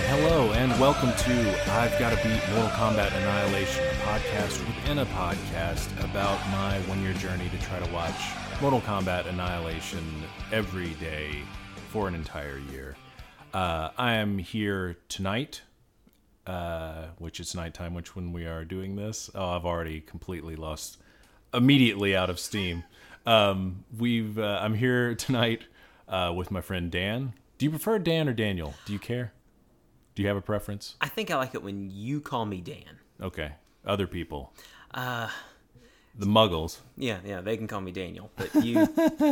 Hello, and welcome to I've Gotta Beat Mortal Kombat Annihilation, a podcast within a podcast about my one-year journey to try to watch Mortal Kombat Annihilation every day for an entire year. I am here tonight, which is nighttime, which when we are doing this, I've already completely lost, immediately out of steam. I'm here tonight with my friend Dan. Do you prefer Dan or Daniel? Do you care? Do you have a preference? I think I like it when you call me Dan. Okay. Other people. The Muggles. Yeah, they can call me Daniel, but you...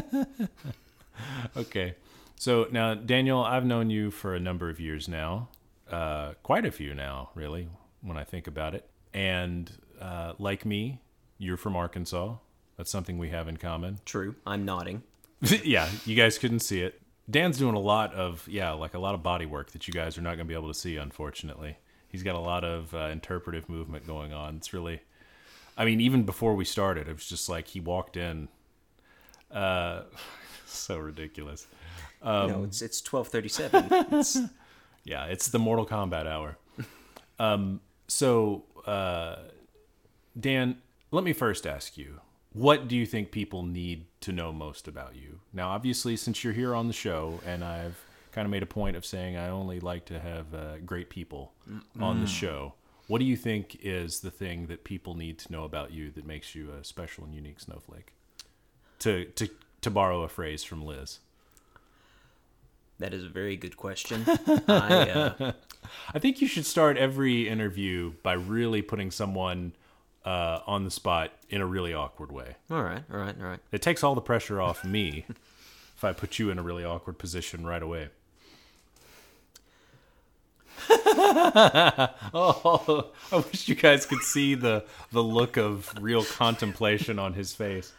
Okay. So now, Daniel, I've known you for a number of years now. Quite a few now, really, when I think about it. And like me, you're from Arkansas. That's something we have in common. True. I'm nodding. Yeah, you guys couldn't see it. Dan's doing a lot of body work that you guys are not going to be able to see, unfortunately. He's got a lot of interpretive movement going on. It's really, even before we started, it was just like he walked in. So ridiculous. It's 12:37. It's the Mortal Kombat hour. Dan, let me first ask you, what do you think people need to know most about you? Now, obviously, since you're here on the show, and I've kind of made a point of saying I only like to have great people on the show, what do you think is the thing that people need to know about you that makes you a special and unique snowflake? To borrow a phrase from Liz. That is a very good question. I think you should start every interview by really putting someone on the spot in a really awkward way. All right. It takes all the pressure off me if I put you in a really awkward position right away. Oh, I wish you guys could see the look of real contemplation on his face.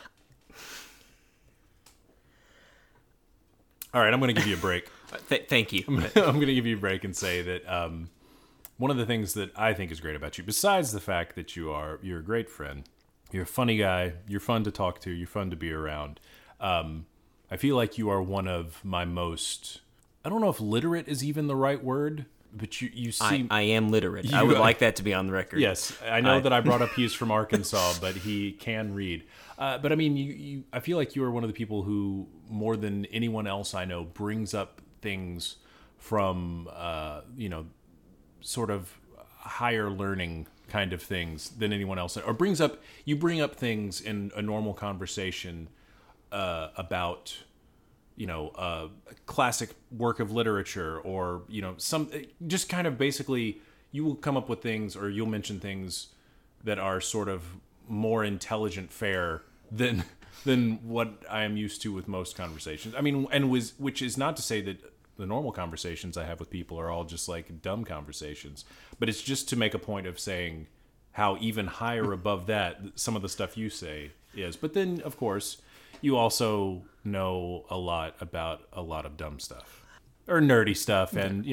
All right, I'm going to give you a break. Thank you. I'm going to give you a break and say that one of the things that I think is great about you, besides the fact that you're a great friend, you're a funny guy, you're fun to talk to, you're fun to be around. I feel like you are one of my most, I don't know if literate is even the right word, but you seem... I am literate. I would like that to be on the record. Yes, I know that I brought up he's from Arkansas, but he can read. But I feel like you are one of the people who, more than anyone else I know, brings up things from, sort of higher learning kind of things than anyone else, or you bring up things in a normal conversation about a classic work of literature, or some just kind of basically you will come up with things, or you'll mention things that are sort of more intelligent fare than what I am used to with most conversations. Which is not to say that the normal conversations I have with people are all just like dumb conversations, but it's just to make a point of saying how even higher above that some of the stuff you say is. But then, of course, you also know a lot about a lot of dumb stuff or nerdy stuff, and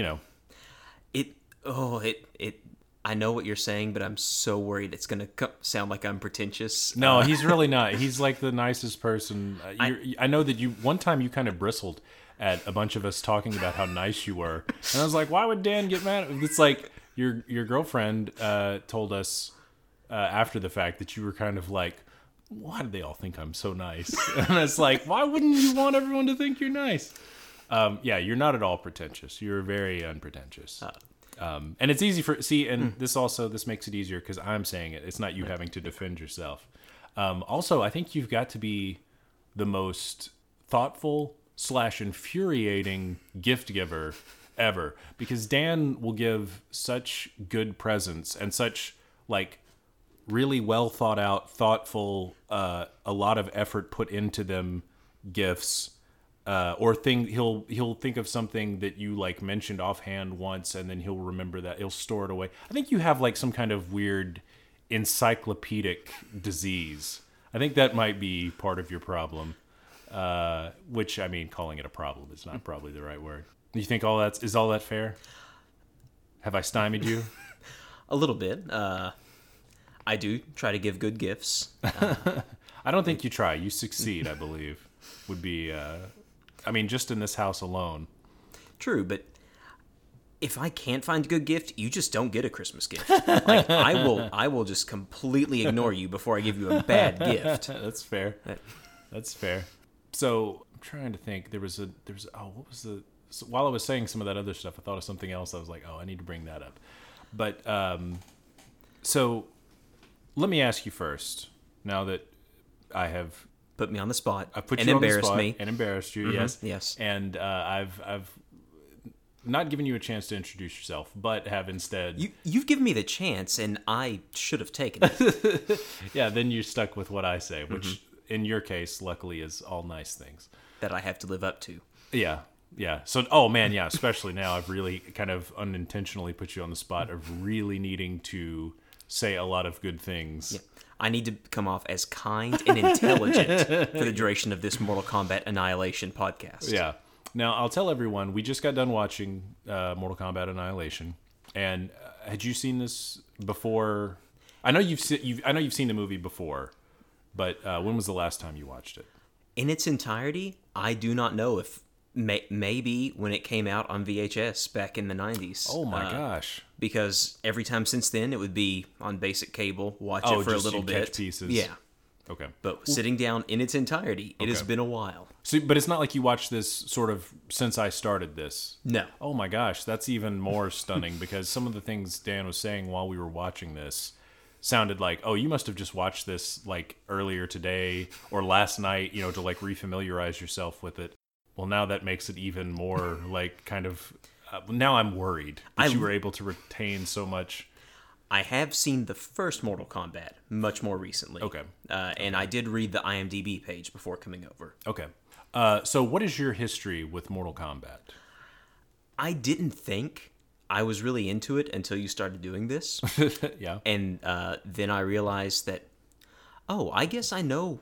I know what you're saying, but I'm so worried it's going to sound like I'm pretentious. No, he's really not. He's like the nicest person. I know that one time you kind of bristled at a bunch of us talking about how nice you were. And I was like, why would Dan get mad? It's like your girlfriend told us after the fact that you were kind of like, why do they all think I'm so nice? And it's like, why wouldn't you want everyone to think you're nice? You're not at all pretentious. You're very unpretentious. And it's easy this makes it easier because I'm saying it. It's not you having to defend yourself. Also, I think you've got to be the most thoughtful / infuriating gift giver ever, because Dan will give such good presents and such like really well thought out, thoughtful, a lot of effort put into them gifts, he'll think of something that you like mentioned offhand once, and then he'll remember that, he'll store it away. I think you have like some kind of weird encyclopedic disease. I think that might be part of your problem. Which, calling it a problem is not probably the right word. You think is all that fair? Have I stymied you? A little bit. I do try to give good gifts. I don't think you try. You succeed, I believe, would be, just in this house alone. True, but if I can't find a good gift, you just don't get a Christmas gift. Like I will just completely ignore you before I give you a bad gift. That's fair. That's fair. So I'm trying to think. There was what was the so while I was saying some of that other stuff, I thought of something else. I was like, oh, I need to bring that up. But so let me ask you first. Now that I have put me on the spot, I put and you on the embarrassed spot me and embarrassed you. Yes. And I've not given you a chance to introduce yourself, but have instead. You've given me the chance, and I should have taken it. Yeah, then you're stuck with what I say, which in your case, luckily, is all nice things that I have to live up to. Yeah. So, oh man, yeah. Especially now, I've really kind of unintentionally put you on the spot of really needing to say a lot of good things. Yeah. I need to come off as kind and intelligent for the duration of this Mortal Kombat Annihilation podcast. Yeah. Now, I'll tell everyone, we just got done watching Mortal Kombat Annihilation, and had you seen this before? I know you've seen the movie before, but when was the last time you watched it? In its entirety, I do not know if maybe when it came out on VHS back in the 90s. Oh my gosh. Because every time since then, it would be on basic cable, watch it for a little bit. Catch pieces. Yeah. Okay. But sitting down in its entirety, it has been a while. So, but it's not like you watched this sort of since I started this. No. Oh my gosh, that's even more stunning because some of the things Dan was saying while we were watching this sounded like, oh, you must have just watched this like earlier today or last night, to like refamiliarize yourself with it. Well, now that makes it even more like kind of. Now I'm worried that you were able to retain so much. I have seen the first Mortal Kombat much more recently. Okay. And I did read the IMDb page before coming over. Okay. So what is your history with Mortal Kombat? I didn't think I was really into it until you started doing this. Yeah. And then I realized that, I guess I don't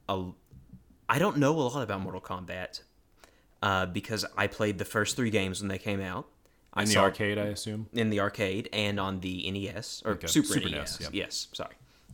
know a lot about Mortal Kombat because I played the first 3 games when they came out. In the arcade, I assume? In the arcade and on the NES, or Super NES. Yep. Yes, sorry.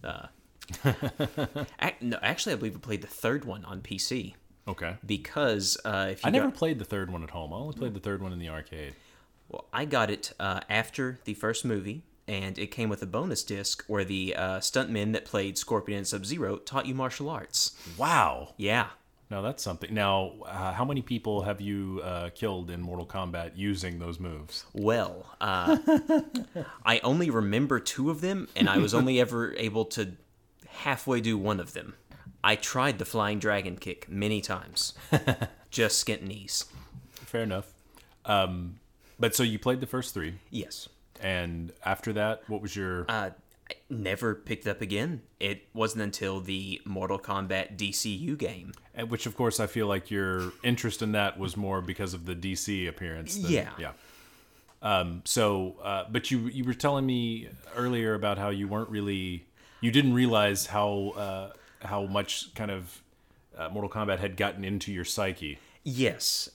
No, actually, I believe I played the third one on PC. Okay. Because if you I never played the third one at home. I only played the third one in the arcade. Well, I got it after the first movie, and it came with a bonus disc where the stuntmen that played Scorpion and Sub-Zero taught you martial arts. Wow. Yeah. Now, that's something. Now, how many people have you killed in Mortal Kombat using those moves? Well, I only remember 2 of them, and I was only ever able to halfway do one of them. I tried the Flying Dragon Kick many times. Just skint knees. Fair enough. But so you played the first 3? Yes. And after that, what was your... I never picked it up again. It wasn't until the Mortal Kombat DCU game. Which, of course, I feel like your interest in that was more because of the DC appearance. Yeah. But you were telling me earlier about how you didn't realize how much kind of Mortal Kombat had gotten into your psyche. Yes.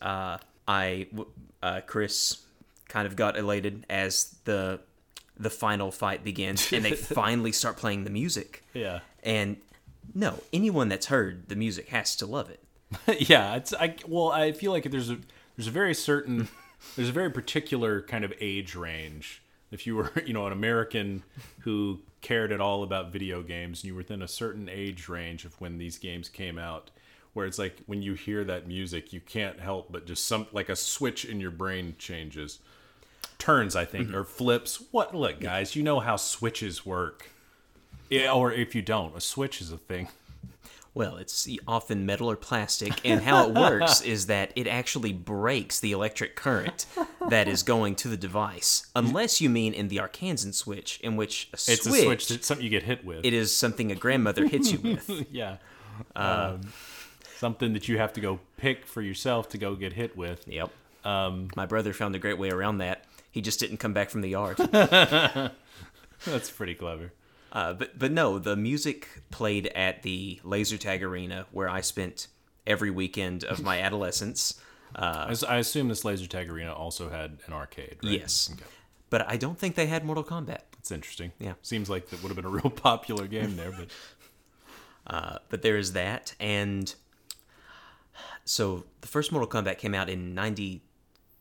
Chris kind of got elated as the final fight begins, and they finally start playing the music. Yeah. And no, anyone that's heard the music has to love it. Yeah, I feel like there's a very particular kind of age range. If you were, an American who cared at all about video games, and you were within a certain age range of when these games came out, where it's like when you hear that music, you can't help but just like a switch in your brain changes. Turns, I think, or flips. Look, guys, you know how switches work. Yeah, or if you don't, a switch is a thing. Well, it's often metal or plastic, and how it works is that it actually breaks the electric current that is going to the device. Unless you mean in the Arkansan switch, in which it's a switch. It's something you get hit with. It is something a grandmother hits you with. Yeah. Something that you have to go pick for yourself to go get hit with. Yep. My brother found a great way around that. He just didn't come back from the yard. That's pretty clever. But no, the music played at the laser tag arena where I spent every weekend of my adolescence. I assume this laser tag arena also had an arcade, right? Yes. Okay. But I don't think they had Mortal Kombat. That's interesting. Yeah. Seems like that would have been a real popular game there, but... But there is that, and so the first Mortal Kombat came out in 93,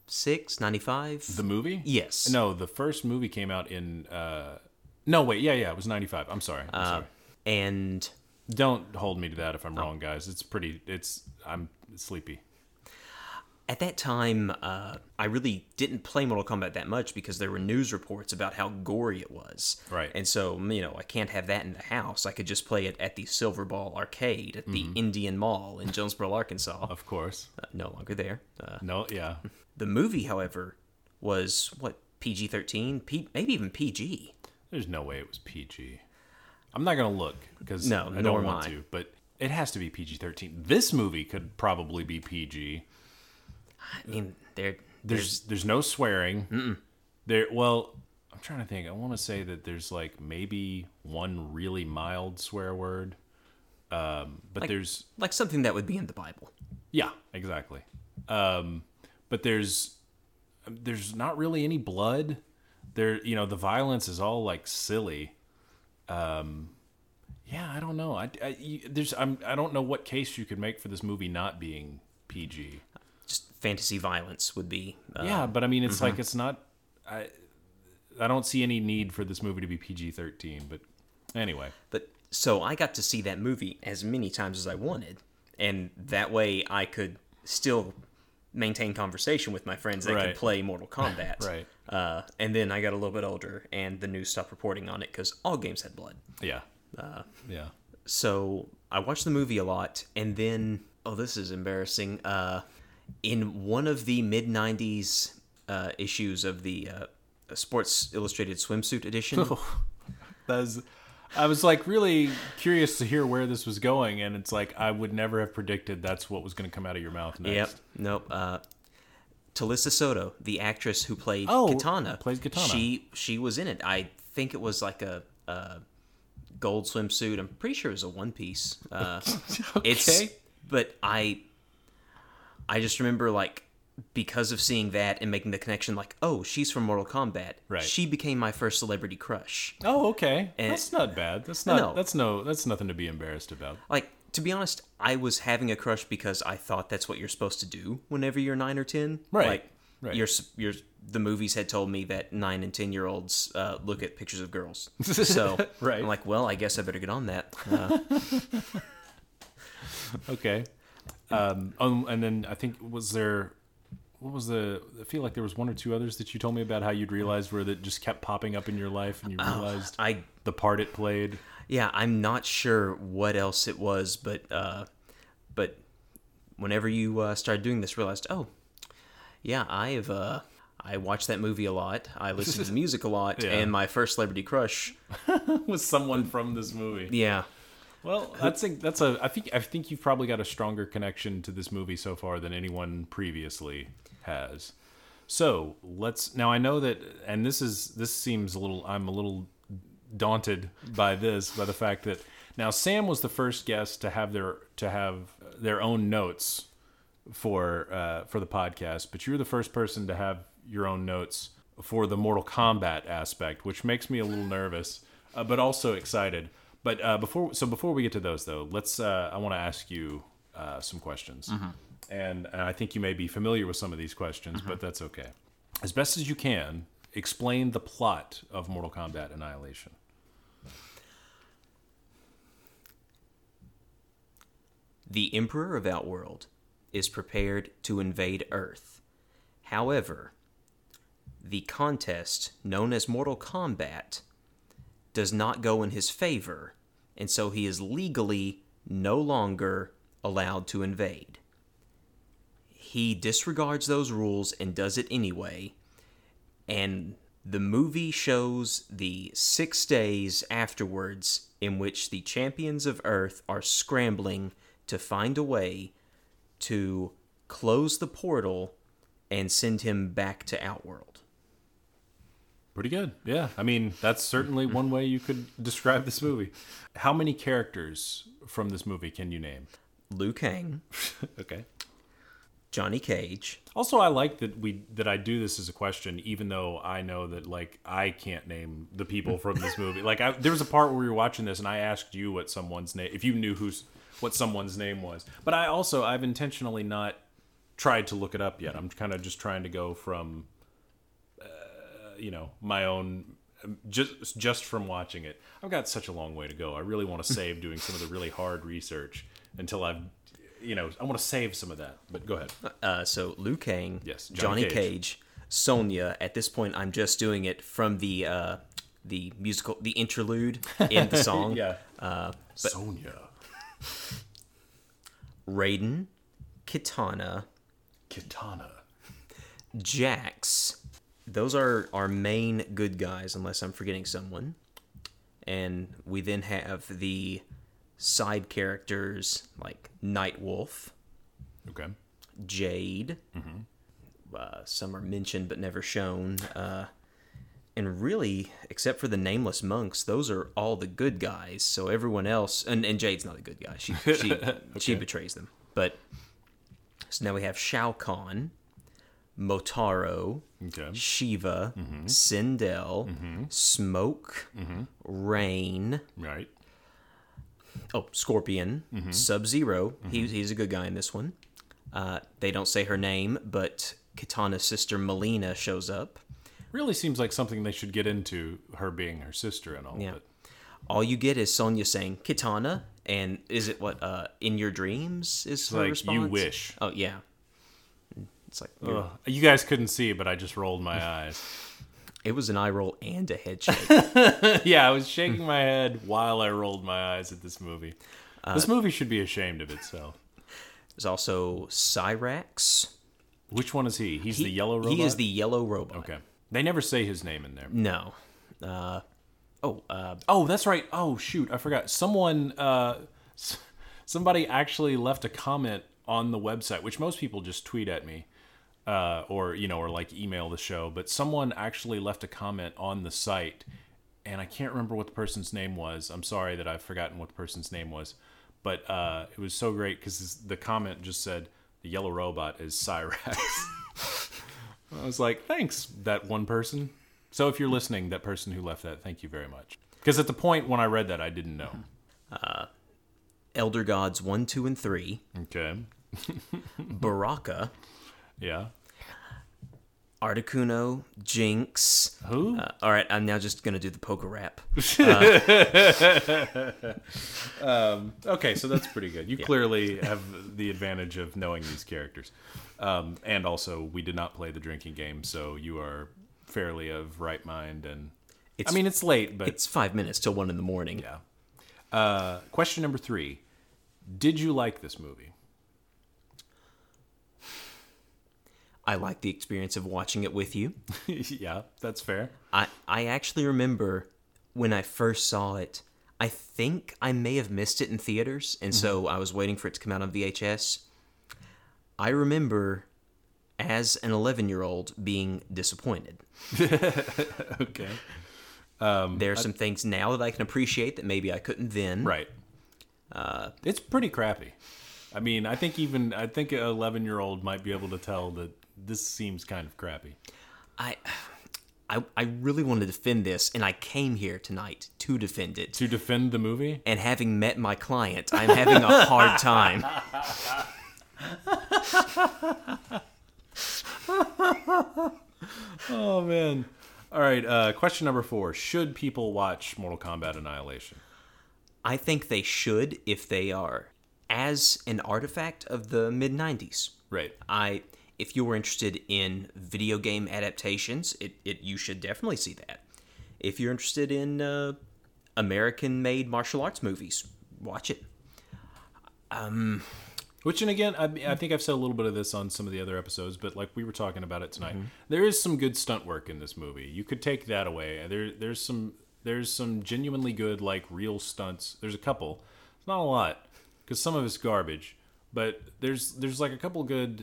96, 95. The movie? Yes. No, the first movie came out in. No, wait. Yeah, it was 95. I'm sorry. And Don't hold me to that if I'm wrong, guys. I'm sleepy. at that time, I really didn't play Mortal Kombat that much because there were news reports about how gory it was. Right. And so, I can't have that in the house. I could just play it at the Silver Ball Arcade at the Indian Mall in Jonesboro, Arkansas. Of course. No longer there. No, yeah. The movie, however, was, PG-13? Maybe even PG. There's no way it was PG. I'm not going to look because No, I nor don't am want I. to, but it has to be PG-13. This movie could probably be PG. I mean, There's no swearing. Well, I'm trying to think. I want to say that there's like maybe one really mild swear word. But there's like something that would be in the Bible. yeah, exactly. But there's not really any blood. The violence is all like silly. Yeah, I don't know. I don't know what case you could make for this movie not being PG. Just fantasy violence would be. Yeah, but I mean, it's like it's not. I don't see any need for this movie to be PG-13. But anyway, So I got to see that movie as many times as I wanted, and that way I could still maintain conversation with my friends that could play Mortal Kombat. Right. And then I got a little bit older, and the news stopped reporting on it because all games had blood. Yeah. Yeah. So I watched the movie a lot, and then this is embarrassing. In one of the mid-90s issues of the Sports Illustrated Swimsuit edition. I was like really curious to hear where this was going, and it's like I would never have predicted that's what was going to come out of your mouth next. Yep. Nope. Talisa Soto, the actress who played Katana, plays Katana. She was in it. I think it was like a gold swimsuit. I'm pretty sure it was a one piece. Okay. But I just remember like because of seeing that and making the connection, like, oh, she's from Mortal Kombat. Right. She became my first celebrity crush. Oh, okay. And that's not bad. That's nothing to be embarrassed about. Like, to be honest, I was having a crush because I thought that's what you're supposed to do whenever you're 9 or 10. Right. Like, the movies had told me that 9 and 10-year-olds look at pictures of girls. So right. I'm like, well, I guess I better get on that. Okay. And then I think I feel like there was one or two others that you told me about how you'd realized where that just kept popping up in your life and you realized the part it played. Yeah, I'm not sure what else it was, but whenever you started doing this, realized, oh, yeah, I watched that movie a lot. I listened to music a lot, and my first celebrity crush was someone from this movie. Yeah. Well, I think you've probably got a stronger connection to this movie so far than anyone previously has. So now I know that, and this seems I'm a little daunted by the fact that now Sam was the first guest to have their own notes for the podcast, but you're the first person to have your own notes for the Mortal Kombat aspect, which makes me a little nervous, but also excited. But before we get to those though, I want to ask you some questions, and I think you may be familiar with some of these questions, but that's okay. As best as you can, explain the plot of Mortal Kombat Annihilation. The Emperor of Outworld is prepared to invade Earth. However, the contest known as Mortal Kombat does not go in his favor, and so he is legally no longer allowed to invade. He disregards those rules and does it anyway, and the movie shows the 6 days afterwards in which the champions of Earth are scrambling to find a way to close the portal and send him back to Outworld. Pretty good. Yeah. I mean, that's certainly one way you could describe this movie. How many characters from this movie can you name? Liu Kang. Okay. Johnny Cage. Also, I like that I do this as a question, even though I know that like I can't name the people from this movie. Like there was a part where we were watching this, and I asked you what someone's name, if you knew what someone's name was. But I've intentionally not tried to look it up yet. I'm kind of just trying to go from, my own, just from watching it. I've got such a long way to go. I really want to save doing some of the really hard research until I want to save some of that. But go ahead. So Liu Kang, Yes, Johnny Cage, Sonya. At this point, I'm just doing it from the musical, the interlude in the song. Yeah. Sonya. Raiden, Kitana, Jax. Those are our main good guys, unless I'm forgetting someone. And we then have the side characters like Nightwolf, Okay. Jade. Some are mentioned but never shown. And really, except for the nameless monks, those are all the good guys. So everyone else, and Jade's not a good guy. She betrays them. But so now we have Shao Kahn, Motaro, Shiva, Sindel, Smoke, Rain. Right. Oh, Scorpion, Sub-Zero. He's a good guy in this one. They don't say her name, but Kitana's sister Melina shows up. Really seems like something they should get into, her being her sister and all of it. All you get is Sonya saying Kitana, and is it what in your dreams is her Like, response? you wish. Oh yeah. It's like You guys couldn't see, but I just rolled my eyes. it was an eye roll and a head shake. Yeah, I was shaking my head while I rolled my eyes at this movie. This movie should be ashamed of itself. There's also Cyrax. Which one is he? He's the yellow robot? He is the yellow robot. Okay. They never say his name in there. No. Oh, that's right. Oh, shoot. I forgot. Somebody actually left a comment on the website, which most people just tweet at me. Or like email the show. But someone actually left a comment on the site, and I can't remember what the person's name was. I'm sorry that I've forgotten what the person's name was. But it was so great because the comment just said, the yellow robot is Cyrax. I was like, thanks, that one person. So if you're listening, that person who left that, thank you very much. Because at the point when I read that, I didn't know. Elder Gods 1, 2, and 3. Okay. Baraka. Yeah. Articuno, Jinx. Who? All right, I'm now just going to do the poker rap. Okay, so that's pretty good. You clearly have the advantage of knowing these characters. And also, we did not play the drinking game, so you are fairly of right mind. And it's late, but... It's 5 minutes till 1 in the morning. Yeah. Question number 3. Did you like this movie? I like the experience of watching it with you. Yeah, that's fair. I actually remember when I first saw it, I think I may have missed it in theaters, and so I was waiting for it to come out on VHS. I remember, as an 11-year-old, being disappointed. Okay. There are some things now that I can appreciate that maybe I couldn't then. Right. It's pretty crappy. I mean, I think an 11-year-old might be able to tell that this seems kind of crappy. I really want to defend this, and I came here tonight to defend it. To defend the movie? And having met my client, I'm having a hard time. Oh, man. All right, question number 4. Should people watch Mortal Kombat Annihilation? I think they should if they are as an artifact of the mid-90s. Right. If you were interested in video game adaptations, you should definitely see that. If you're interested in American-made martial arts movies, watch it. Which, and again, I think I've said a little bit of this on some of the other episodes, but like we were talking about it tonight, there is some good stunt work in this movie. You could take that away. There's some genuinely good, like, real stunts. There's a couple. It's not a lot, because some of it's garbage, but there's like a couple good,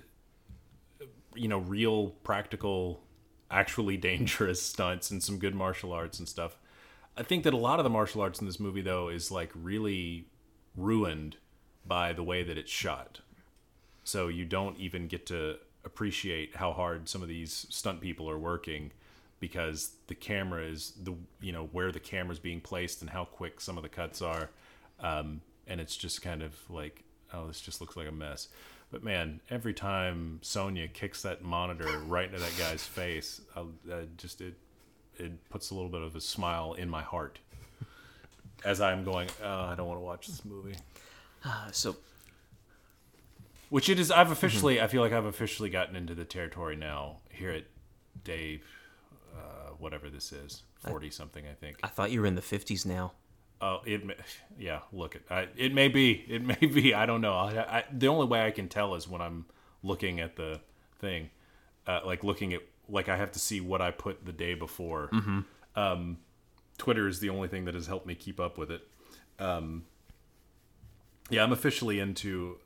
real, practical, actually dangerous stunts and some good martial arts and stuff. I think that a lot of the martial arts in this movie, though, is like really ruined by the way that it's shot. So you don't even get to appreciate how hard some of these stunt people are working, because the camera is where the camera's being placed and how quick some of the cuts are. And it's just kind of like, oh, this just looks like a mess. But man, every time Sonya kicks that monitor right into that guy's face, it puts a little bit of a smile in my heart as I'm going, oh, I don't want to watch this movie. Which it is. I feel like I've officially gotten into the territory now here at day, whatever this is, 40 something, I think. I thought you were in the 50s now. Oh, yeah. Look, it may be. I don't know. The only way I can tell is when I'm looking at the thing, like I have to see what I put the day before. Mm-hmm. Twitter is the only thing that has helped me keep up with it. Yeah, I'm officially into.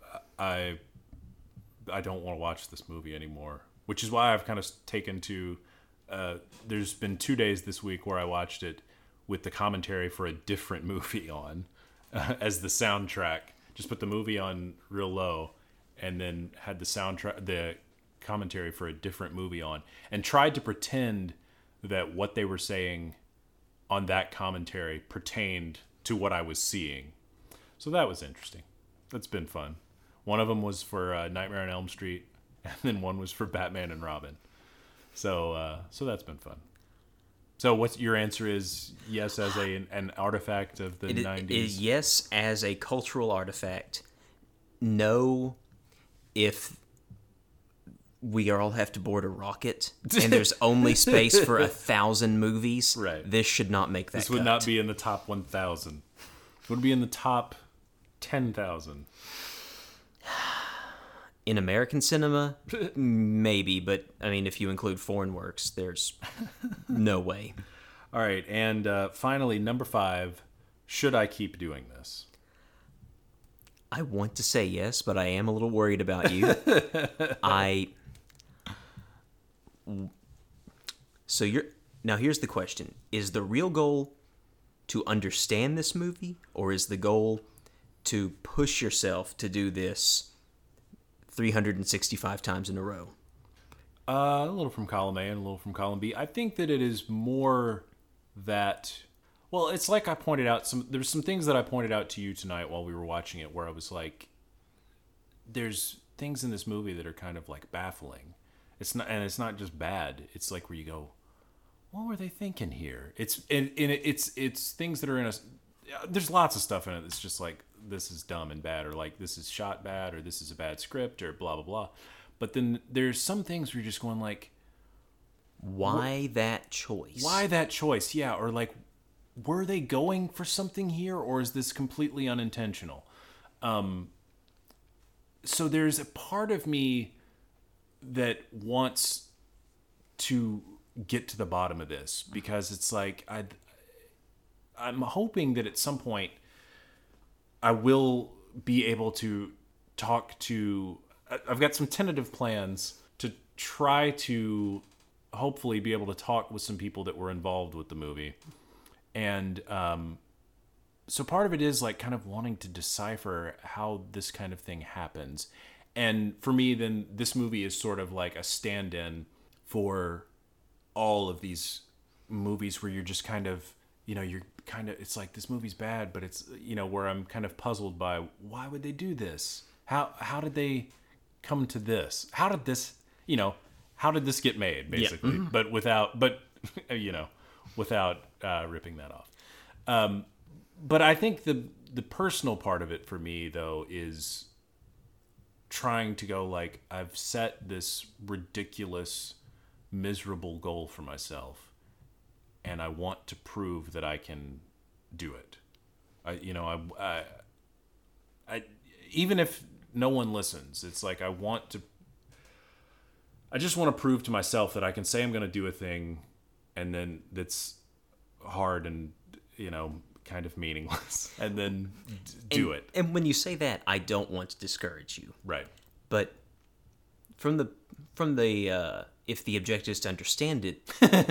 I don't want to watch this movie anymore, which is why I've kind of taken to. There's been 2 days this week where I watched it with the commentary for a different movie on as the soundtrack. Just put the movie on real low, and then had the commentary for a different movie on, and tried to pretend that what they were saying on that commentary pertained to what I was seeing. So that was interesting. That's been fun. One of them was for Nightmare on Elm Street, and then one was for Batman and Robin. So that's been fun. So what's your answer is yes as an artifact of the 90s? Yes as a cultural artifact. No if we all have to board a rocket and there's only space for 1,000 movies. Right. This should not make that This would not be in the top 1,000. It would be in the top 10,000. In American cinema, maybe, but I mean, if you include foreign works, there's no way. All right, and finally, number 5, should I keep doing this? I want to say yes, but I am a little worried about you. Now here's the question. Is the real goal to understand this movie, or is the goal to push yourself to do this 365 times in a row? A little from column A and a little from column B. I think that it is more that, well, it's like I pointed out, there's some things that I pointed out to you tonight while we were watching it where I was like, there's things in this movie that are kind of like baffling. It's not just bad. It's like where you go, what were they thinking here? It's things that are in a, there's lots of stuff in it that's just like, this is dumb and bad, or like this is shot bad, or this is a bad script, or blah blah blah. But then there's some things where you're just going like, why that choice? Why that choice? Yeah, or like, were they going for something here, or is this completely unintentional? So there's a part of me that wants to get to the bottom of this, because it's like I'm hoping that at some point I will be able to talk to... I've got some tentative plans to try to hopefully be able to talk with some people that were involved with the movie. And so part of it is like kind of wanting to decipher how this kind of thing happens. And for me, then this movie is sort of like a stand-in for all of these movies where you're just kind of, it's like this movie's bad, but it's, where I'm kind of puzzled by why would they do this? How did they come to this? How did this get made, basically? Yeah. Mm-hmm. But without ripping that off. But I think the personal part of it for me, though, is trying to go like, I've set this ridiculous, miserable goal for myself, and I want to prove that I can do it. I even if no one listens, it's like I just want to prove to myself that I can say I'm going to do a thing, and then that's hard and kind of meaningless, and then do it. And when you say that, I don't want to discourage you, right? But from the if the objective is to understand it,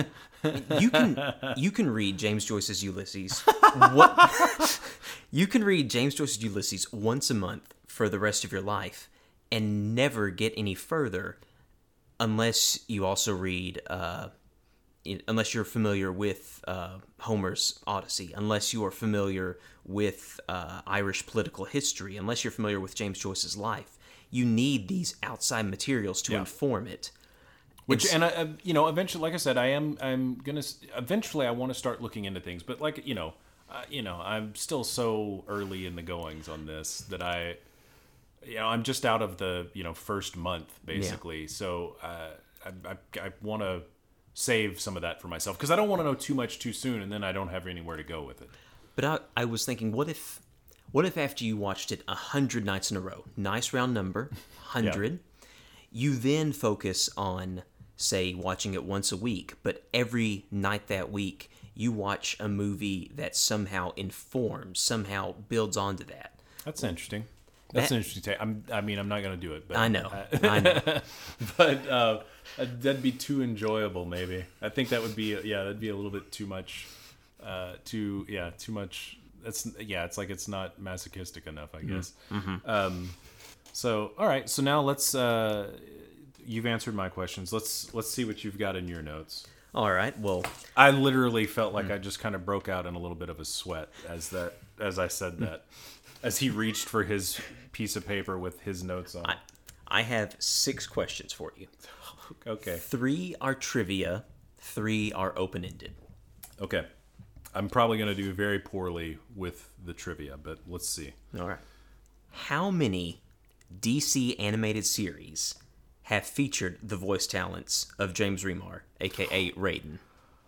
you can read James Joyce's Ulysses. You can read James Joyce's Ulysses once a month for the rest of your life and never get any further unless you also read, unless you're familiar with Homer's Odyssey, unless you are familiar with Irish political history, unless you're familiar with James Joyce's life. you need these outside materials to inform it. Which and you know, eventually, like I said, I'm gonna eventually I want to start looking into things, but like you know, I'm still so early in the goings on this that I'm just out of the first month basically, so I want to save some of that for myself because I don't want to know too much too soon, and then I don't have anywhere to go with it. But I was thinking, what if after you watched it 100 nights in a row, nice round number, 100, you then focus on, say, watching it once a week, but every night that week you watch a movie that somehow informs, somehow builds onto that. That's interesting. That's an interesting take. I'm not going to do it. But I know. But that'd be too enjoyable, maybe. I think that would be, that'd be a little bit too much. Too much. It's like it's not masochistic enough, I guess. Mm-hmm. So, all right. So now let's. You've answered my questions. Let's see what you've got in your notes. All right. Well, I literally felt like I just kind of broke out in a little bit of a sweat as I said that. As he reached for his piece of paper with his notes on. I have 6 questions for you. Okay. 3 are trivia, 3 are open-ended. Okay. I'm probably going to do very poorly with the trivia, but let's see. All right. How many DC animated series have featured the voice talents of James Remar, a.k.a. Raiden?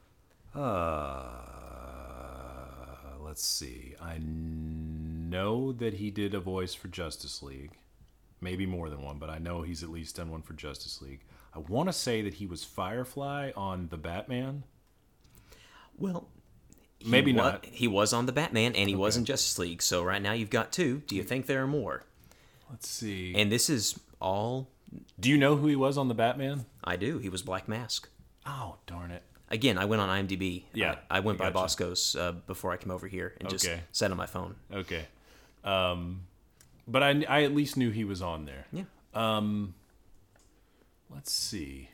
Let's see. I know that he did a voice for Justice League. Maybe more than one, but I know he's at least done one for Justice League. I want to say that he was Firefly on The Batman. Well, maybe not. He was on The Batman, and he was in Justice League. So right now you've got 2. Do you think there are more? Let's see. And this is all... Do you know who he was on The Batman? I do. He was Black Mask. Oh, darn it. Again, I went on IMDb. Yeah. I went by Bosco's before I came over here and just sat on my phone. Okay. But I at least knew he was on there. Yeah. Let's see.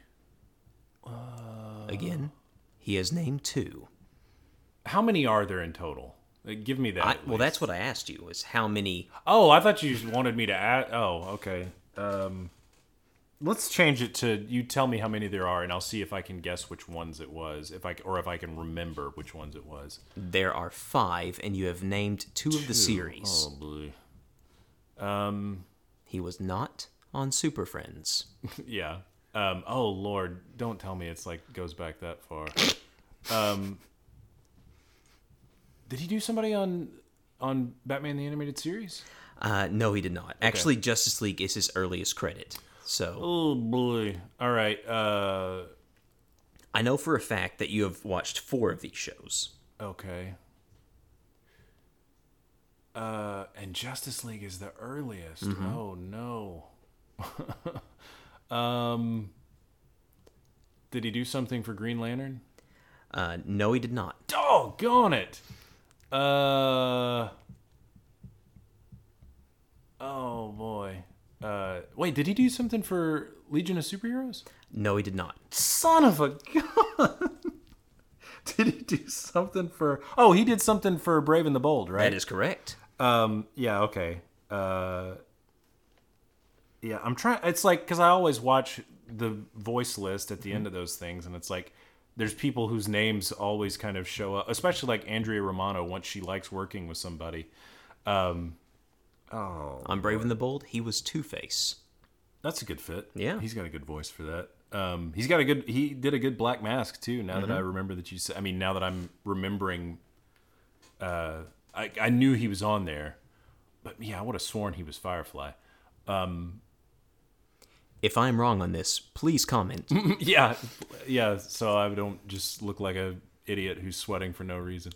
Again, he has named 2. How many are there in total? Give me that. Well, that's what I asked you, is how many... Oh, I thought you wanted me to add... Oh, okay. Let's change it to you tell me how many there are, and I'll see if I can guess which ones it was, if I can remember which ones it was. There are 5, and you have named 2 of the series. Oh, boy. He was not on Super Friends. Yeah. Oh, Lord. Don't tell me it's like goes back that far. Did he do somebody on Batman the Animated Series? No, he did not. Okay. Actually, Justice League is his earliest credit. So. Oh, boy. All right. I know for a fact that you have watched 4 of these shows. Okay. And Justice League is the earliest. Mm-hmm. Oh, no. Did he do something for Green Lantern? No, he did not. Doggone it. Oh, boy. Wait, did he do something for Legion of Superheroes? No, he did not. Son of a gun. Did he do something for... Oh, he did something for Brave and the Bold, right? That is correct. Yeah, okay. Yeah, I'm trying... It's like, because I always watch the voice list at the end of those things, and it's like, there's people whose names always kind of show up, especially like Andrea Romano, once she likes working with somebody. On Brave and the Bold, he was Two-Face. That's a good fit. Yeah. He's got a good voice for that. He did a good Black Mask too, now that I remember that you said, I mean, now that I'm remembering, I knew he was on there, but yeah, I would have sworn he was Firefly. If I'm wrong on this, please comment. Yeah, so I don't just look like a idiot who's sweating for no reason.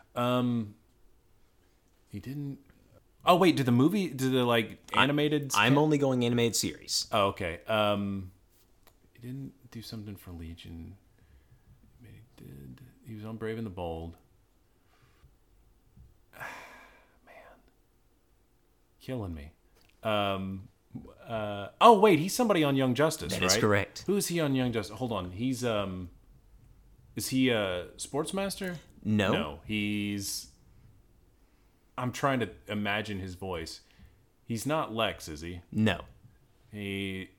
He didn't... Oh, wait, did the like animated... I'm only going animated series. Oh, okay. He didn't do something for Legion. He was on Brave and the Bold. Man. Killing me. Oh, wait, he's somebody on Young Justice, right? That is correct. Who is he on Young Justice? Hold on. He's, is he a Sportsmaster? No. No, he's... I'm trying to imagine his voice. He's not Lex, is he? No. He.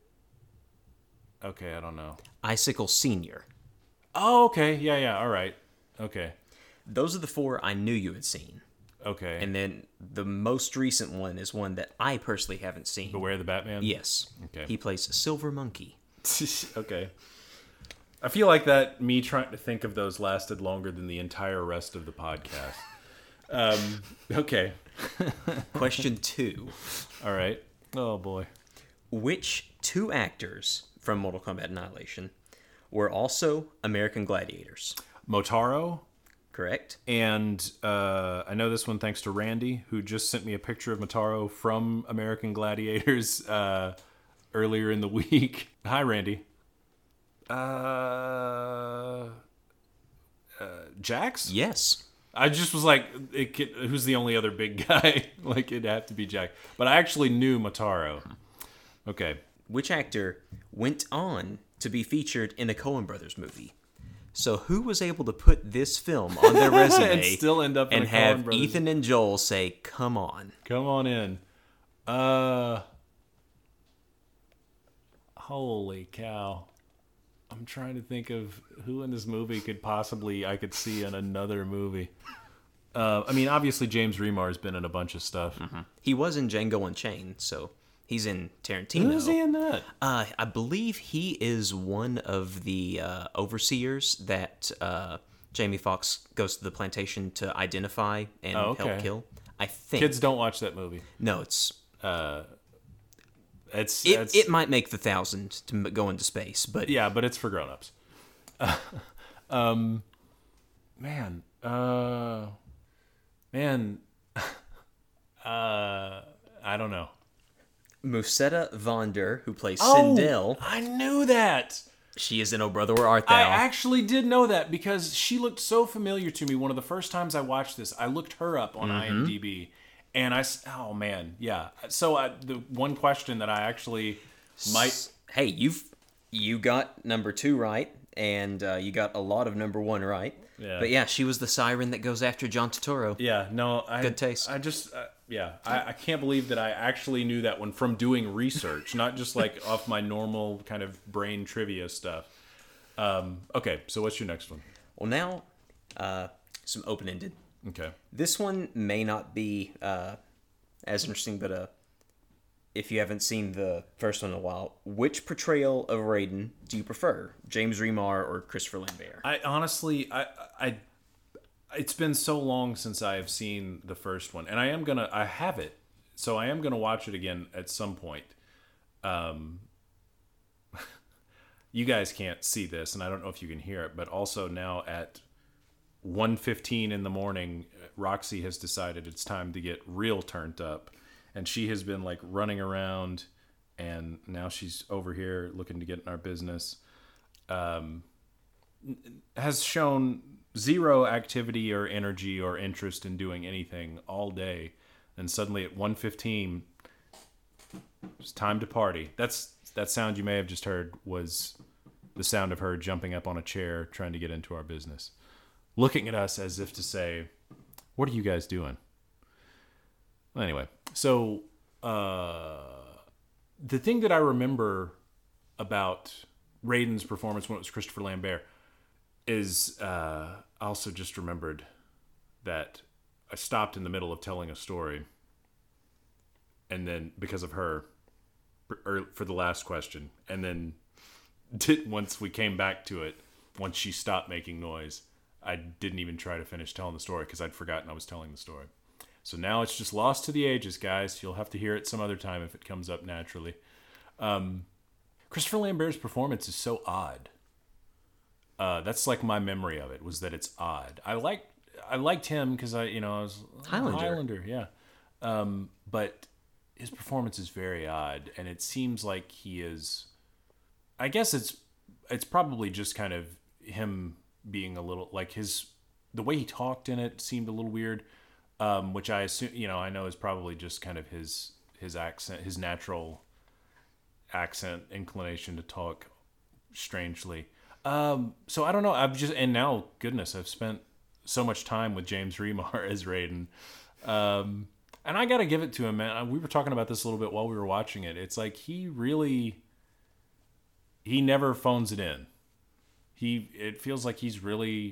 Okay, I don't know. Icicle Senior. Oh, okay. Yeah. All right. Okay. Those are the 4 I knew you had seen. Okay. And then the most recent one is one that I personally haven't seen. Beware the Batman? Yes. Okay. He plays Silver Monkey. Okay. I feel like that me trying to think of those lasted longer than the entire rest of the podcast. Okay. Question 2. All right. Oh, boy. Which 2 actors from Mortal Kombat Annihilation were also American Gladiators? Motaro. Correct. And I know this one thanks to Randy, who just sent me a picture of Motaro from American Gladiators earlier in the week. Hi, Randy. Jax? Yes. I just was like, who's the only other big guy? Like, it'd have to be Jack. But I actually knew Motaro. Okay. Which actor went on to be featured in a Coen Brothers movie? So who was able to put this film on their resume and still end up in and a Coen have Brothers. Ethan and Joel say, "Come on"? Come on in. Holy cow. I'm trying to think of who in this movie I could see in another movie. I mean, obviously James Remar's been in a bunch of stuff. Mm-hmm. He was in Django Unchained, so he's in Tarantino. Who's he in that? I believe he is one of the overseers that Jamie Foxx goes to the plantation to identify and help kill. I think Kids don't watch that movie. No, it's it might make the 1,000 to go into space, but yeah, but it's for grown-ups. I don't know. Musetta Vonder, who plays Sindel, I knew that. she is in Oh Brother Where Art Thou. I actually did know that because she looked so familiar to me. One of the first times I watched this, I looked her up on IMDb, and oh man, yeah. So the one question that I actually might, Hey, you got number 2 right, and you got a lot of number 1 right. Yeah. But yeah, she was the siren that goes after John Turturro. yeah, no, Good taste. I just, I can't believe that I actually knew that one from doing research, not just like off my normal kind of brain trivia stuff. Okay, so what's your next one? Well, now, some open-ended. Okay. This one may not be as interesting, but if you haven't seen the first one in a while, which portrayal of Raiden do you prefer, James Remar or Christopher Lambert? I honestly, it's been so long since I have seen the first one, and I have it, so I am gonna watch it again at some point. You guys can't see this, and I don't know if you can hear it, but also now at 1:15 in the morning, Roxy has decided it's time to get real turned up, and she has been like running around, and now she's over here looking to get in our business. Has shown zero activity or energy or interest in doing anything all day, and suddenly at 1:15 it's time to party. That sound you may have just heard was the sound of her jumping up on a chair trying to get into our business, looking at us as if to say, what are you guys doing? Well, anyway, so the thing that I remember about Raiden's performance when it was Christopher Lambert is I also just remembered that I stopped in the middle of telling a story, and then because of her for the last question, and then once we came back to it, once she stopped making noise, I didn't even try to finish telling the story because I'd forgotten I was telling the story. So now it's just lost to the ages, guys. You'll have to hear it some other time if it comes up naturally. Christopher Lambert's performance is so odd. That's like my memory of it, was that it's odd. I liked him because I was Highlander, yeah. But his performance is very odd, and it seems like he is. I guess it's probably just kind of him being a little like the way he talked in it seemed a little weird, which I assume I know is probably just kind of his accent, his natural accent inclination to talk strangely. So I don't know. And now, goodness, I've spent so much time with James Remar as Raiden. And I got to give it to him, man. We were talking about this a little bit while we were watching it. It's like he never phones it in. It feels like he's really,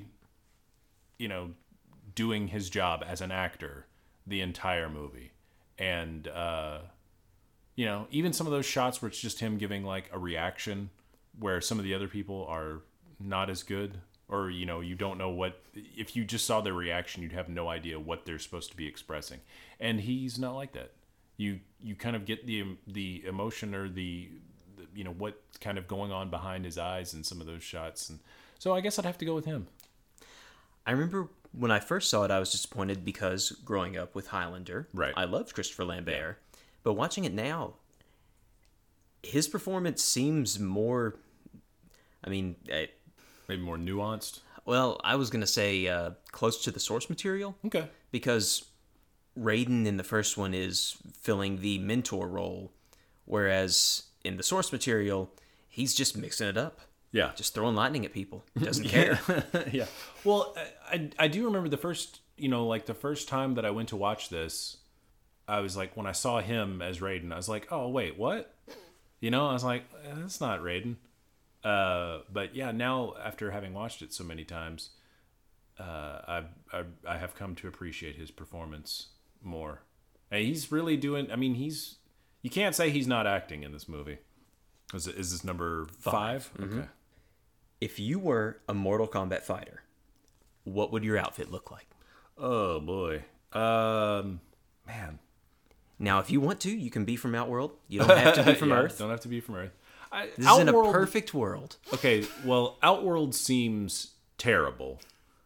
doing his job as an actor the entire movie. And, even some of those shots where it's just him giving like a reaction where some of the other people are not as good, or, you don't know if you just saw their reaction, you'd have no idea what they're supposed to be expressing. And he's not like that. You kind of get the emotion or the what's kind of going on behind his eyes in some of those shots. And so I guess I'd have to go with him. I remember when I first saw it, I was disappointed because growing up with Highlander, right, I loved Christopher Lambert. Yeah. But watching it now, his performance seems more, maybe more nuanced. Well, I was going to say close to the source material. Okay. Because Raiden in the first one is filling the mentor role, whereas in the source material, he's just mixing it up. Yeah. Just throwing lightning at people. He doesn't care. Yeah. Well, I do remember the first, the first time that I went to watch this, I was like, when I saw him as Raiden, I was like, oh, wait, what? I was like, that's not Raiden. But yeah, now after having watched it so many times, I have come to appreciate his performance more. And he's really doing, you can't say he's not acting in this movie. Is this number 5? Mm-hmm. Okay. If you were a Mortal Kombat fighter, what would your outfit look like? Oh boy. Man. Now, if you want to, you can be from Outworld. You don't have to be from Earth. Don't have to be from Earth. This is in a perfect world. Okay, well, Outworld seems terrible.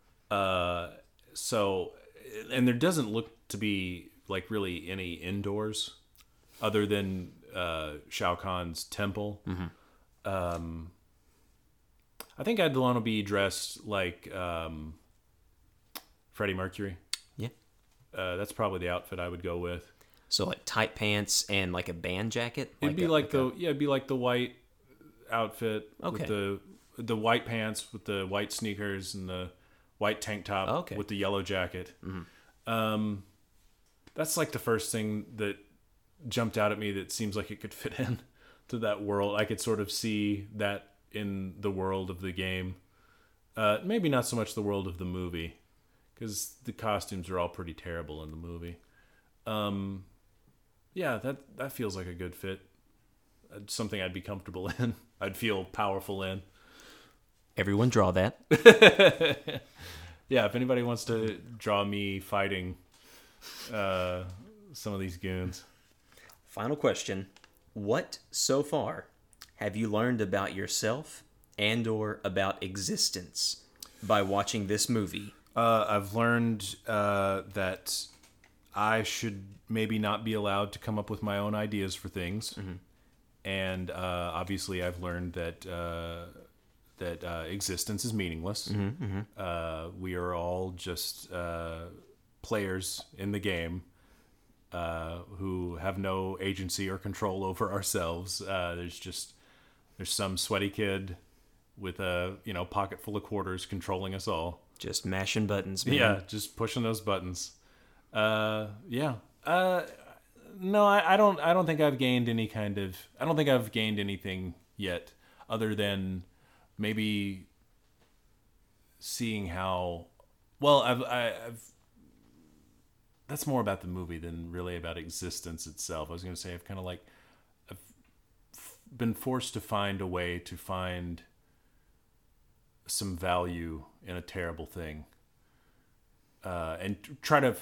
So, and there doesn't look to be like really any indoors other than Shao Kahn's temple. Mm-hmm. I think I'd want to be dressed like Freddie Mercury. Yeah. That's probably the outfit I would go with. So like tight pants and like a band jacket. It'd be like the white outfit. Okay. With the white pants with the white sneakers and the white tank top. Okay. With the yellow jacket. Mm-hmm. That's like the first thing that jumped out at me that seems like it could fit in to that world. I could sort of see that in the world of the game. Maybe not so much the world of the movie, because the costumes are all pretty terrible in the movie. Yeah, that feels like a good fit. Something I'd be comfortable in. I'd feel powerful in. Everyone draw that. Yeah, if anybody wants to draw me fighting some of these goons. Final question. What, so far, have you learned about yourself and or about existence by watching this movie? I've learned that I should maybe not be allowed to come up with my own ideas for things. Mm-hmm. And obviously I've learned that existence is meaningless. Mm-hmm, mm-hmm. We are all just players in the game who have no agency or control over ourselves. There's some sweaty kid with a pocket full of quarters controlling us all. Just mashing buttons, man. Yeah, just pushing those buttons. Yeah. No, I don't think I've gained any kind of. I don't think I've gained anything yet, other than maybe seeing how. Well, I've. That's more about the movie than really about existence itself. I was going to say I've been forced to find a way to find some value in a terrible thing, and try to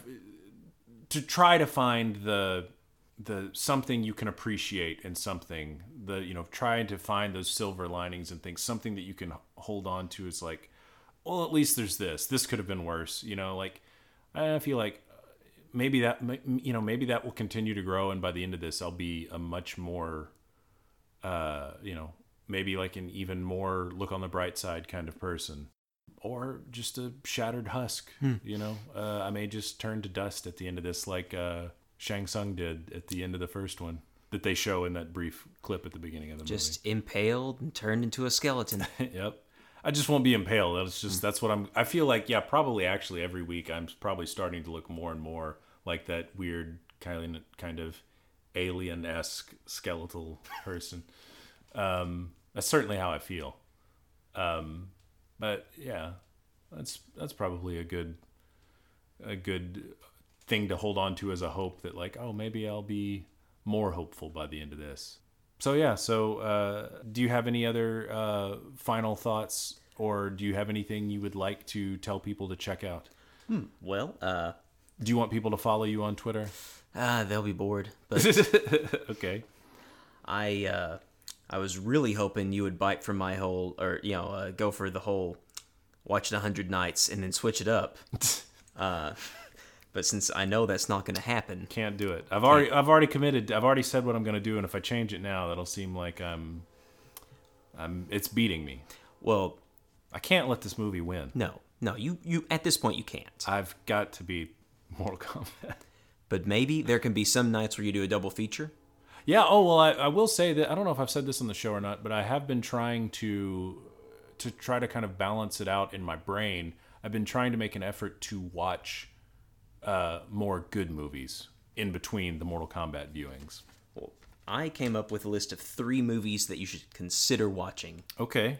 find the something you can appreciate in something. Trying to find those silver linings and things, something that you can hold on to is like, well, at least there's this. This could have been worse. I feel like maybe that will continue to grow, and by the end of this, I'll be a much more, maybe like an even more look on the bright side kind of person, or just a shattered husk. I may just turn to dust at the end of this, like Shang Tsung did at the end of the first one that they show in that brief clip at the beginning of the movie. Just impaled and turned into a skeleton. Yep. I just won't be impaled. That's what I feel like, yeah, probably actually every week I'm probably starting to look more and more like that weird kind of alien-esque skeletal person. That's certainly how I feel. But yeah, that's probably a good thing to hold on to as a hope that like, oh, maybe I'll be more hopeful by the end of this. So yeah, do you have any other final thoughts, or do you have anything you would like to tell people to check out? Well, do you want people to follow you on Twitter? They'll be bored. But Okay. I was really hoping you would bite from my whole, or go for the whole watch it 100 nights and then switch it up. But since I know that's not going to happen, can't do it. I've already committed. I've already said what I'm going to do, and if I change it now, that'll seem like it's beating me. Well, I can't let this movie win. No, you at this point you can't. I've got to beat Mortal Kombat. But maybe there can be some nights where you do a double feature. Yeah. Oh well, I will say that I don't know if I've said this on the show or not, but I have been trying to try to kind of balance it out in my brain. I've been trying to make an effort to watch more good movies in between the Mortal Kombat viewings. Well, I came up with a list of 3 movies that you should consider watching. Okay.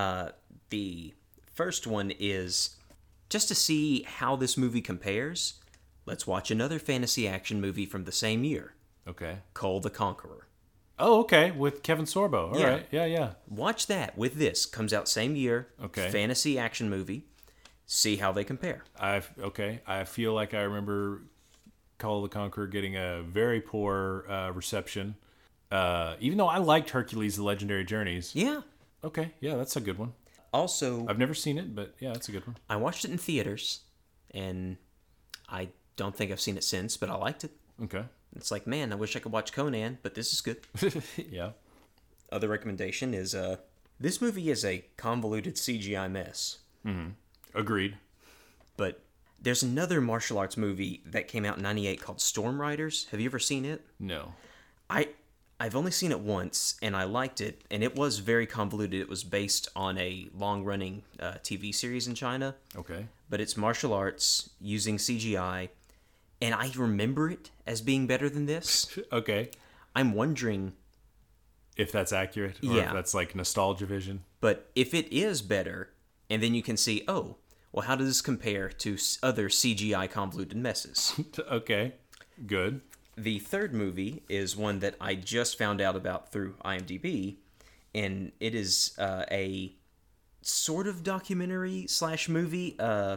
The first one is just to see how this movie compares. Let's watch another fantasy action movie from the same year. Okay. Cole the Conqueror. Oh, okay, with Kevin Sorbo. All right. Yeah. Watch that with this. Comes out same year. Okay. Fantasy action movie. See how they compare. I feel like I remember Call of the Conqueror getting a very poor reception. Even though I liked Hercules: The Legendary Journeys. Yeah. Okay. Yeah, that's a good one. Also, I've never seen it, but yeah, that's a good one. I watched it in theaters, and I don't think I've seen it since, but I liked it. Okay. It's like, man, I wish I could watch Conan, but this is good. Yeah. Other recommendation is this movie is a convoluted CGI mess. Mm-hmm. Agreed. But there's another martial arts movie that came out in '98 called Storm Riders. Have you ever seen it? No. I've only seen it once, and I liked it, and it was very convoluted. It was based on a long-running TV series in China. Okay. But it's martial arts using CGI, and I remember it as being better than this. Okay. I'm wondering if that's accurate, or if that's like nostalgia vision. But if it is better, and then you can see, oh, well, how does this compare to other CGI convoluted messes? Okay, good. The third movie is one that I just found out about through IMDb, and it is a sort of documentary / movie.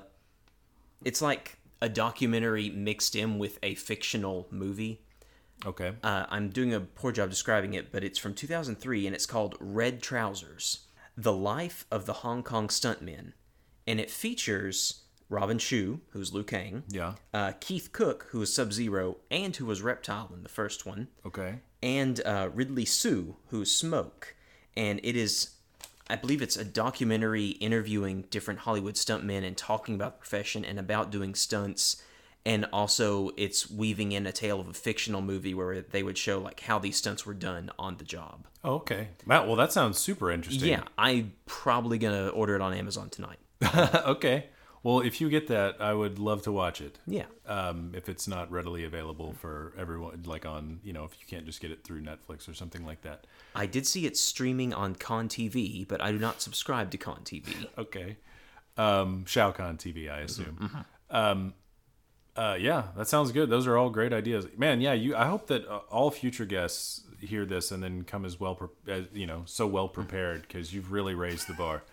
It's like a documentary mixed in with a fictional movie. Okay. I'm doing a poor job describing it, but it's from 2003, and it's called Red Trousers: The Life of the Hong Kong Stuntmen. And it features Robin Shou, who's Liu Kang. Yeah. Keith Cook, who was Sub-Zero, and who was Reptile in the first one. Okay. And Ridley Sue, who's Smoke. And it is, I believe it's a documentary interviewing different Hollywood stuntmen and talking about the profession and about doing stunts. And also it's weaving in a tale of a fictional movie where they would show like how these stunts were done on the job. Oh, okay. Well, that sounds super interesting. Yeah, I'm probably going to order it on Amazon tonight. Okay. Well, if you get that, I would love to watch it. Yeah. If it's not readily available for everyone, like on, if you can't just get it through Netflix or something like that. I did see it streaming on Con TV, but I do not subscribe to Con TV. Okay. Shao Kahn TV, I assume. Mm-hmm. Yeah, that sounds good. Those are all great ideas. Man, yeah, I hope that all future guests hear this and then come as well, so well prepared, because you've really raised the bar.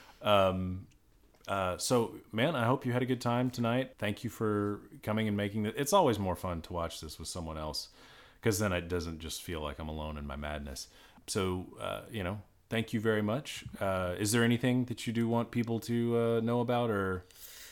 So, man, I hope you had a good time tonight. Thank you for coming and making it. It's always more fun to watch this with someone else, because then it doesn't just feel like I'm alone in my madness. So, thank you very much. Is there anything that you do want people to know about, or?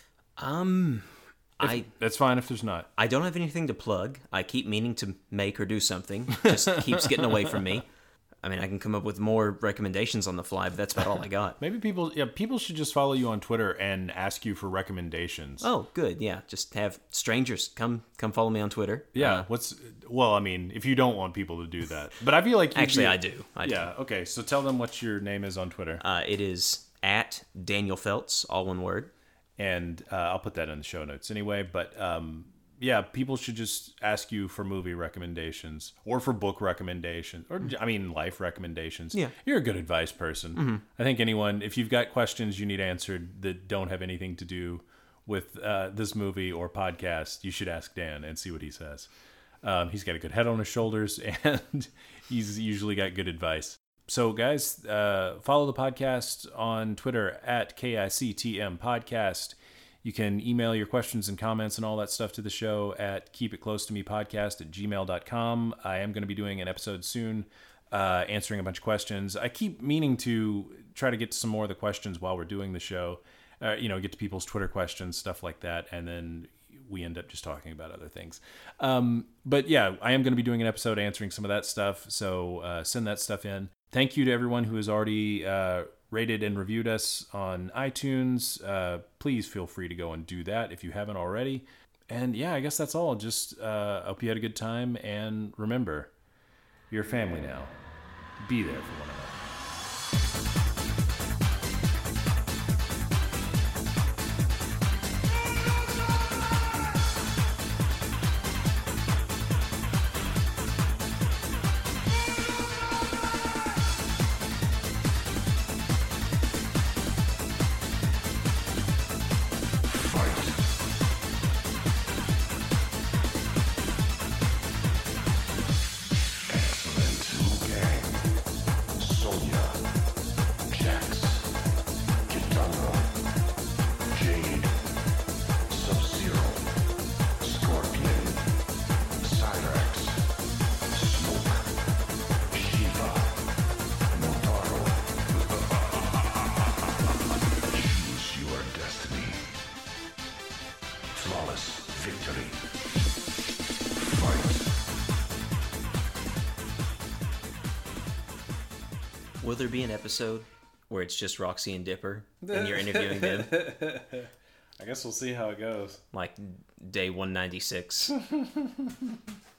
That's fine if there's not. I don't have anything to plug. I keep meaning to make or do something. Just keeps getting away from me. I mean, I can come up with more recommendations on the fly, but that's about all I got. Maybe people should just follow you on Twitter and ask you for recommendations. Oh, good. Yeah, just have strangers come follow me on Twitter. Yeah. If you don't want people to do that, but I feel like actually I do. Yeah. Okay. So tell them what your name is on Twitter. It is @Daniel Feltz, all one word. And I'll put that in the show notes anyway. But yeah, people should just ask you for movie recommendations or for book recommendations or, I mean, life recommendations. Yeah. You're a good advice person. I think anyone, if you've got questions you need answered that don't have anything to do with this movie or podcast, you should ask Dan and see what he says. He's got a good head on his shoulders, and he's usually got good advice. So, guys, follow the podcast on Twitter at KICTM Podcast. You can email your questions and comments and all that stuff to the show at keepitclosetomepodcast@gmail.com. I am going to be doing an episode soon answering a bunch of questions. I keep meaning to try to get to some more of the questions while we're doing the show. Get to people's Twitter questions, stuff like that, and then we end up just talking about other things. But yeah, I am going to be doing an episode answering some of that stuff, so send that stuff in. Thank you to everyone who has already rated and reviewed us on iTunes. Please feel free to go and do that if you haven't already. And yeah, I guess that's all. Just hope you had a good time, and remember, you're family now. Be there for one another. Will there be an episode where it's just Roxy and Dipper and you're interviewing them? I guess we'll see how it goes. Like day 196.